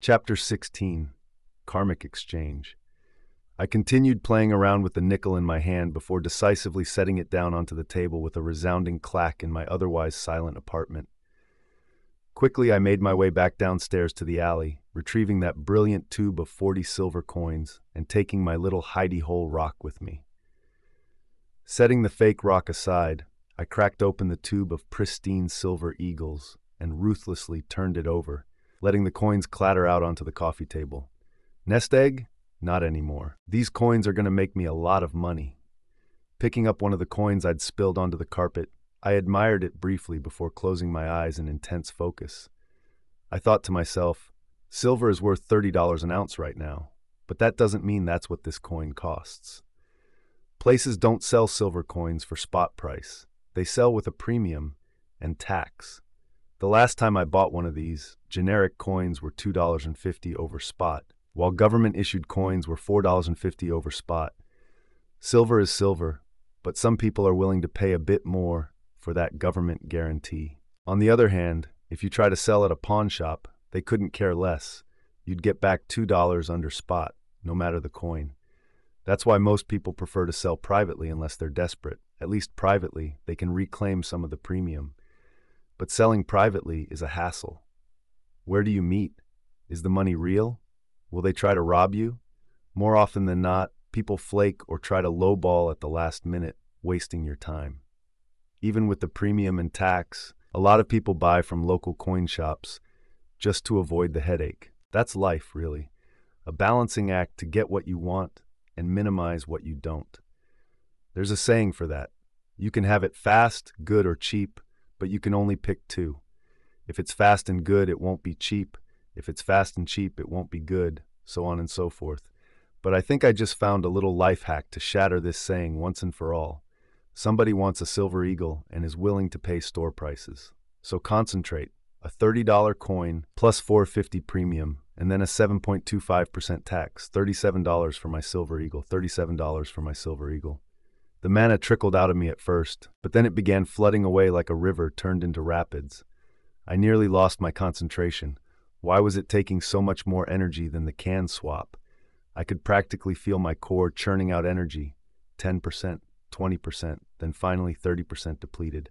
Chapter 16. Karmic Exchange. I continued playing around with the nickel in my hand before decisively setting it down onto the table with a resounding clack in my otherwise silent apartment. Quickly, I made my way back downstairs to the alley, retrieving that brilliant tube of 40 silver coins and taking my little hidey-hole rock with me. Setting the fake rock aside, I cracked open the tube of pristine silver eagles and ruthlessly turned it over, letting the coins clatter out onto the coffee table. Nest egg? Not anymore. These coins are going to make me a lot of money. Picking up one of the coins I'd spilled onto the carpet, I admired it briefly before closing my eyes in intense focus. I thought to myself, silver is worth $30 an ounce right now, but that doesn't mean that's what this coin costs. Places don't sell silver coins for spot price. They sell with a premium and tax. The last time I bought one of these, generic coins were $2.50 over spot, while government-issued coins were $4.50 over spot. Silver is silver, but some people are willing to pay a bit more for that government guarantee. On the other hand, if you try to sell at a pawn shop, they couldn't care less. You'd get back $2 under spot, no matter the coin. That's why most people prefer to sell privately unless they're desperate. At least privately, they can reclaim some of the premium. But selling privately is a hassle. Where do you meet? Is the money real? Will they try to rob you? More often than not, people flake or try to lowball at the last minute, wasting your time. Even with the premium and tax, a lot of people buy from local coin shops just to avoid the headache. That's life, really. A balancing act to get what you want and minimize what you don't. There's a saying for that. You can have it fast, good, or cheap, but you can only pick two. If it's fast and good, it won't be cheap. If it's fast and cheap, it won't be good, so on and so forth. But I think I just found a little life hack to shatter this saying once and for all. Somebody wants a silver eagle and is willing to pay store prices. So concentrate. A $30 coin plus $4.50 premium, and then a 7.25% tax. $37 for my silver eagle, $37 for my silver eagle. The mana trickled out of me at first, but then it began flooding away like a river turned into rapids. I nearly lost my concentration. Why was it taking so much more energy than the can swap? I could practically feel my core churning out energy, 10%, 20%, then finally 30% depleted.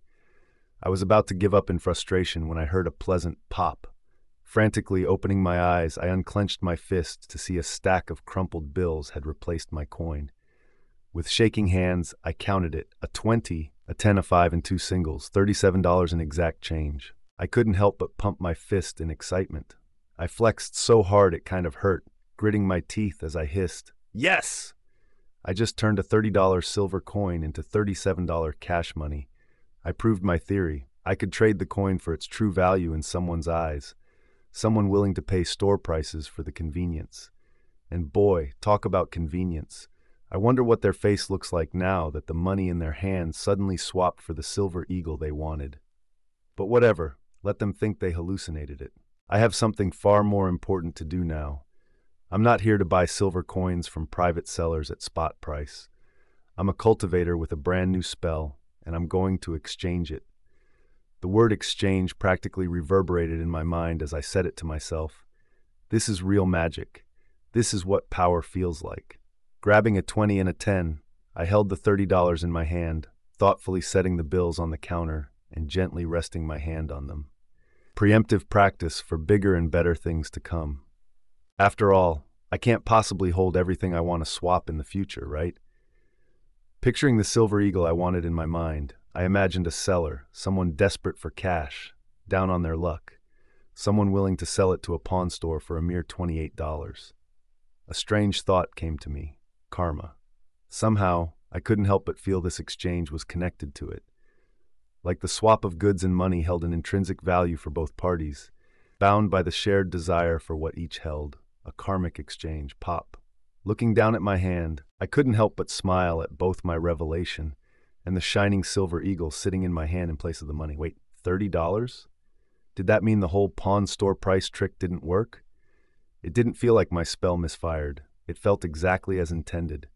I was about to give up in frustration when I heard a pleasant pop. Frantically opening my eyes, I unclenched my fist to see a stack of crumpled bills had replaced my coin. With shaking hands, I counted it, a 20, a 10, a 5, and 2 singles, $37 in exact change. I couldn't help but pump my fist in excitement. I flexed so hard it kind of hurt, gritting my teeth as I hissed, "Yes!" I just turned a $30 silver coin into $37 cash money. I proved my theory. I could trade the coin for its true value in someone's eyes, someone willing to pay store prices for the convenience. And boy, talk about convenience. I wonder what their face looks like now that the money in their hand suddenly swapped for the silver eagle they wanted. But whatever, let them think they hallucinated it. I have something far more important to do now. I'm not here to buy silver coins from private sellers at spot price. I'm a cultivator with a brand new spell, and I'm going to exchange it. The word exchange practically reverberated in my mind as I said it to myself. This is real magic. This is what power feels like. Grabbing a 20 and a 10, I held the $30 in my hand, thoughtfully setting the bills on the counter and gently resting my hand on them. Preemptive practice for bigger and better things to come. After all, I can't possibly hold everything I want to swap in the future, right? Picturing the silver eagle I wanted in my mind, I imagined a seller, someone desperate for cash, down on their luck, someone willing to sell it to a pawn store for a mere $28. A strange thought came to me. Karma. Somehow, I couldn't help but feel this exchange was connected to it. Like the swap of goods and money held an intrinsic value for both parties, bound by the shared desire for what each held, a karmic exchange, pop. Looking down at my hand, I couldn't help but smile at both my revelation and the shining silver eagle sitting in my hand in place of the money. Wait, $30? Did that mean the whole pawn store price trick didn't work? It didn't feel like my spell misfired. It felt exactly as intended.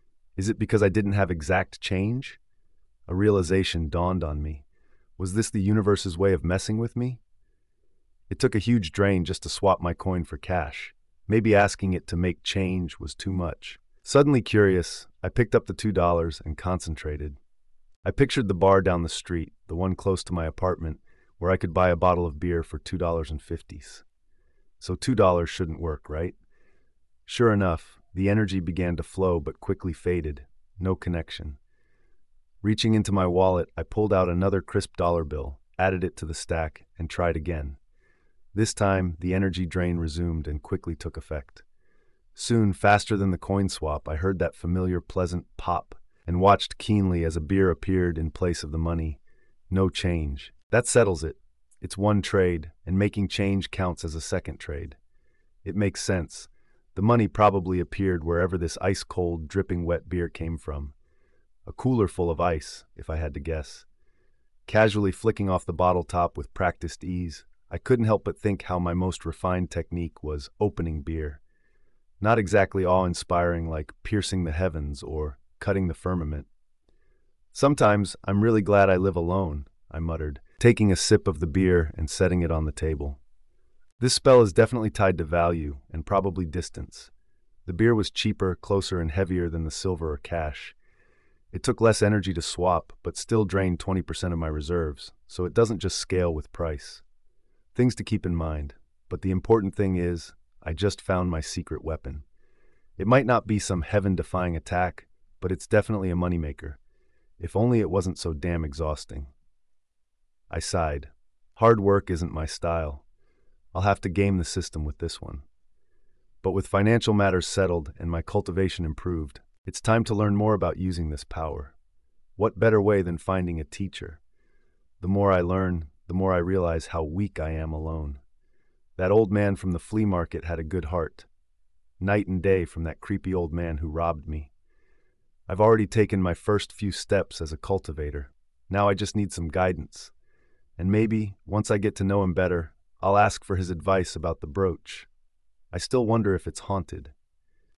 Is it because I didn't have exact change? A realization dawned on me. Was this the universe's way of messing with me? It took a huge drain just to swap my coin for cash. Maybe asking it to make change was too much. Suddenly curious, I picked up the $2 and concentrated. I pictured the bar down the street, the one close to my apartment, where I could buy a bottle of beer for $2.50. So $2 shouldn't work, right? Sure enough, the energy began to flow but quickly faded. No connection. Reaching into my wallet, I pulled out another crisp dollar bill, added it to the stack, and tried again. This time, the energy drain resumed and quickly took effect. Soon, faster than the coin swap, I heard that familiar pleasant pop and watched keenly as a beer appeared in place of the money. No change. That settles it. It's one trade, and making change counts as a second trade. It makes sense. The money probably appeared wherever this ice-cold, dripping wet beer came from. A cooler full of ice, if I had to guess. Casually flicking off the bottle top with practiced ease, I couldn't help but think how my most refined technique was opening beer. Not exactly awe-inspiring like piercing the heavens or cutting the firmament. "Sometimes I'm really glad I live alone," I muttered, taking a sip of the beer and setting it on the table. This spell is definitely tied to value and probably distance. The beer was cheaper, closer, and heavier than the silver or cash. It took less energy to swap, but still drained 20% of my reserves, so it doesn't just scale with price. Things to keep in mind, but the important thing is, I just found my secret weapon. It might not be some heaven-defying attack, but it's definitely a moneymaker. If only it wasn't so damn exhausting. I sighed. Hard work isn't my style. I'll have to game the system with this one. But with financial matters settled and my cultivation improved, it's time to learn more about using this power. What better way than finding a teacher? The more I learn, the more I realize how weak I am alone. That old man from the flea market had a good heart. Night and day from that creepy old man who robbed me. I've already taken my first few steps as a cultivator. Now I just need some guidance. And maybe, once I get to know him better, I'll ask for his advice about the brooch. I still wonder if it's haunted.